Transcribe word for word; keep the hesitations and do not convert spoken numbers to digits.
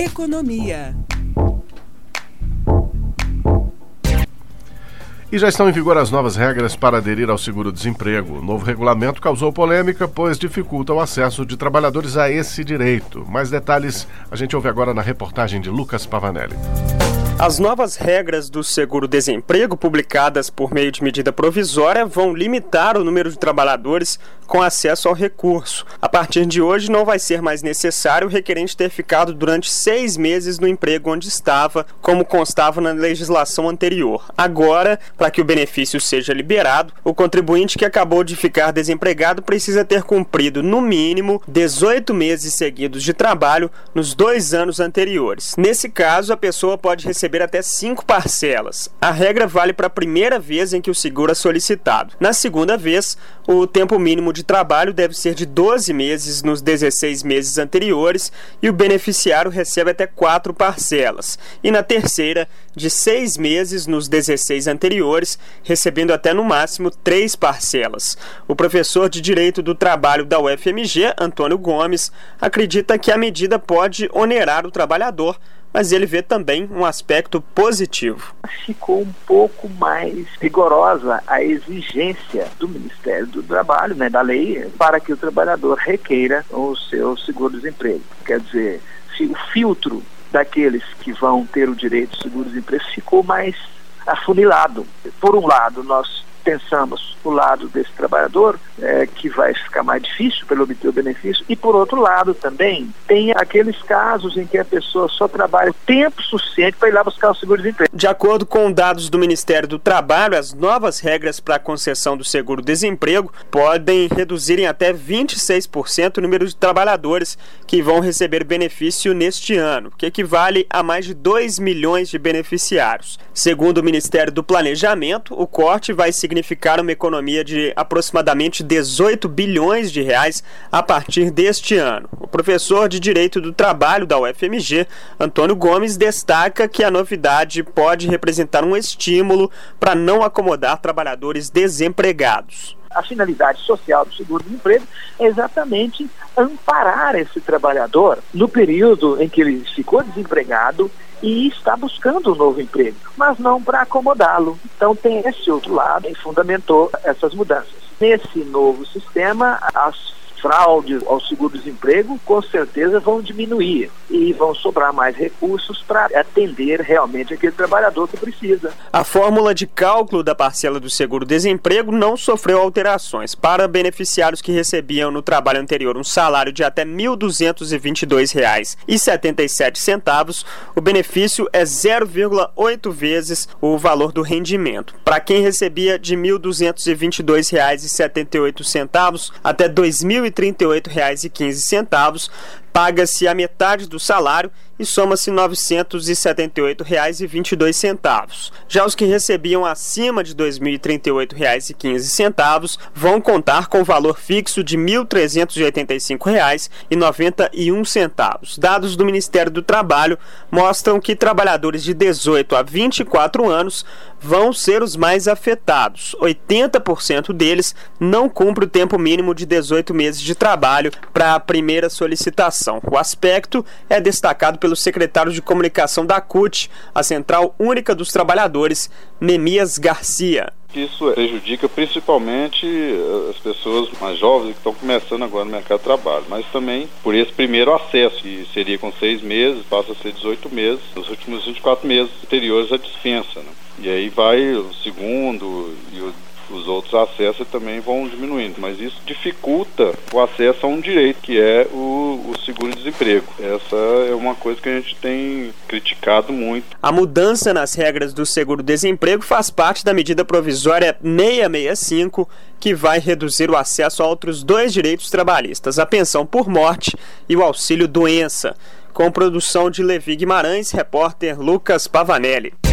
Economia. E já estão em vigor as novas regras para aderir ao seguro-desemprego. O novo regulamento causou polêmica, pois dificulta o acesso de trabalhadores a esse direito. Mais detalhes a gente ouve agora na reportagem de Lucas Pavanelli. As novas regras do seguro-desemprego, publicadas por meio de medida provisória, vão limitar o número de trabalhadores com acesso ao recurso. A partir de hoje, não vai ser mais necessário o requerente ter ficado durante seis meses no emprego onde estava, como constava na legislação anterior. Agora, para que o benefício seja liberado, o contribuinte que acabou de ficar desempregado precisa ter cumprido, no mínimo, dezoito meses seguidos de trabalho nos dois anos anteriores. Nesse caso, a pessoa pode receber até cinco parcelas. A regra vale para a primeira vez em que o seguro é solicitado. Na segunda vez, o tempo mínimo de trabalho deve ser de doze meses nos dezesseis meses anteriores e o beneficiário recebe até quatro parcelas. E na terceira, de seis meses nos dezesseis anteriores, recebendo até no máximo três parcelas. O professor de Direito do Trabalho da U F M G, Antônio Gomes, acredita que a medida pode onerar o trabalhador, mas ele vê também um aspecto positivo. Ficou um pouco mais rigorosa a exigência do Ministério do Trabalho, né, da lei, para que o trabalhador requeira o seu seguro-desemprego. Quer dizer, o filtro daqueles que vão ter o direito de seguro-desemprego ficou mais afunilado. Por um lado, nós pensamos o lado desse trabalhador, é, que vai ficar mais difícil para obter o benefício, e por outro lado também tem aqueles casos em que a pessoa só trabalha o tempo suficiente para ir lá buscar o seguro-desemprego. De acordo com dados do Ministério do Trabalho, as novas regras para a concessão do seguro-desemprego podem reduzir em até vinte e seis por cento o número de trabalhadores que vão receber benefício neste ano, que equivale a mais de dois milhões de beneficiários. Segundo o Ministério do Planejamento, o corte vai significar uma economia de aproximadamente dezoito bilhões de reais a partir deste ano. O professor de Direito do Trabalho da U F M G, Antônio Gomes, destaca que a novidade pode representar um estímulo para não acomodar trabalhadores desempregados. A finalidade social do seguro-desemprego é exatamente amparar esse trabalhador no período em que ele ficou desempregado e está buscando um novo emprego, mas não para acomodá-lo. Então tem esse outro lado que fundamentou essas mudanças. Nesse novo sistema, as fraudes ao seguro-desemprego com certeza vão diminuir e vão sobrar mais recursos para atender realmente aquele trabalhador que precisa. A fórmula de cálculo da parcela do seguro-desemprego não sofreu alterações. Para beneficiários que recebiam no trabalho anterior um salário de até mil duzentos e vinte e dois reais e setenta e sete centavos, o benefício é zero vírgula oito vezes o valor do rendimento. Para quem recebia de mil duzentos e vinte e dois reais e setenta e oito centavos até dois mil e trinta e oito reais e quinze centavos, paga-se a metade do salário e soma-se novecentos e setenta e oito reais e vinte e dois centavos. Já os que recebiam acima de dois mil e trinta e oito reais e quinze centavos vão contar com o valor fixo de mil trezentos e oitenta e cinco reais e noventa e um centavos. Dados do Ministério do Trabalho mostram que trabalhadores de dezoito a vinte e quatro anos vão ser os mais afetados. oitenta por cento deles não cumpre o tempo mínimo de dezoito meses de trabalho para a primeira solicitação. O aspecto é destacado pelo secretário de comunicação da C U T, a Central Única dos Trabalhadores, Nemias Garcia. Isso prejudica principalmente as pessoas mais jovens que estão começando agora no mercado de trabalho, mas também por esse primeiro acesso, que seria com seis meses, passa a ser dezoito meses, nos últimos vinte e quatro meses anteriores à dispensa, né? E aí vai o segundo e o os outros acessos também vão diminuindo, mas isso dificulta o acesso a um direito, que é o, o seguro-desemprego. Essa é uma coisa que a gente tem criticado muito. A mudança nas regras do seguro-desemprego faz parte da medida provisória seiscentos e sessenta e cinco, que vai reduzir o acesso a outros dois direitos trabalhistas, a pensão por morte e o auxílio-doença. Com produção de Levi Guimarães, repórter Lucas Pavanelli.